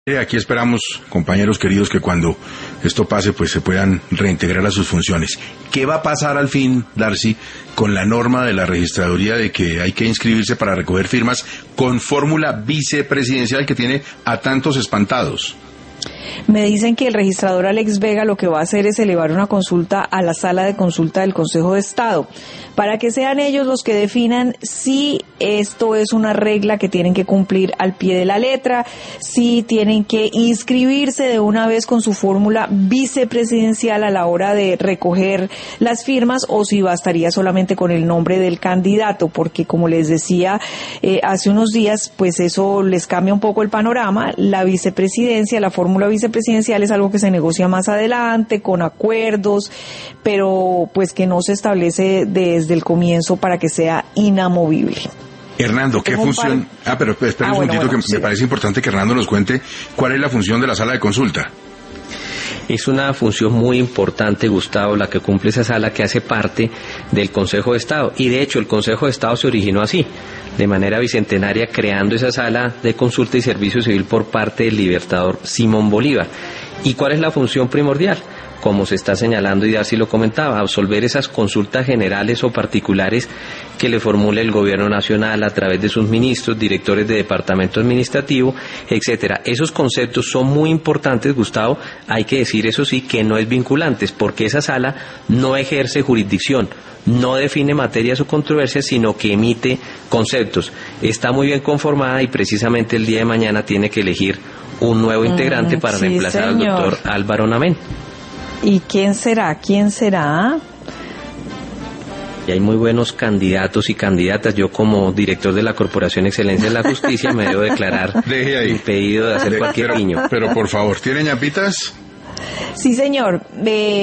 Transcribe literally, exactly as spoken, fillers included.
Eh, Aquí esperamos, compañeros queridos, que cuando esto pase, pues se puedan reintegrar a sus funciones. ¿Qué va a pasar al fin, Darcy, con la norma de la registraduría de que hay que inscribirse para recoger firmas con fórmula vicepresidencial que tiene a tantos espantados? Me dicen que el registrador Alex Vega lo que va a hacer es elevar una consulta a la sala de consulta del Consejo de Estado, para que sean ellos los que definan si esto es una regla que tienen que cumplir al pie de la letra, si tienen que inscribirse de una vez con su fórmula vicepresidencial a la hora de recoger las firmas, o si bastaría solamente con el nombre del candidato, porque como les decía eh, hace unos días, pues eso les cambia un poco el panorama. La vicepresidencia, la fórmula vicepresidencial es algo que se negocia más adelante, con acuerdos, pero pues que no se establece desde el comienzo para que sea inamovible. Hernando, ¿qué función? Ah, pero espera ah, un bueno, segundito, bueno, que sí. me parece importante que Hernando nos cuente cuál es la función de la sala de consulta. Es una función muy importante, Gustavo, la que cumple esa sala, que hace parte del Consejo de Estado. Y de hecho el Consejo de Estado se originó así, de manera bicentenaria, creando esa sala de consulta y servicio civil por parte del libertador Simón Bolívar. ¿Y cuál es la función primordial? Como se está señalando y Darcy lo comentaba, absolver esas consultas generales o particulares que le formule el gobierno nacional a través de sus ministros, directores de departamento administrativo, etcétera. Esos conceptos son muy importantes, Gustavo. Hay que decir, eso sí, que no es vinculantes, porque esa sala no ejerce jurisdicción, no define materias o controversias, sino que emite conceptos. Está muy bien conformada y precisamente el día de mañana tiene que elegir un nuevo integrante mm, para sí, reemplazar señor. al doctor Álvaro Namén. ¿Y quién será? ¿Quién será? Y hay muy buenos candidatos y candidatas. Yo, como director de la Corporación Excelencia de la Justicia, me debo declarar Deje ahí. impedido de hacer De- cualquier pero, guiño. pero por favor, ¿tiene ñapitas? Sí, señor. Eh,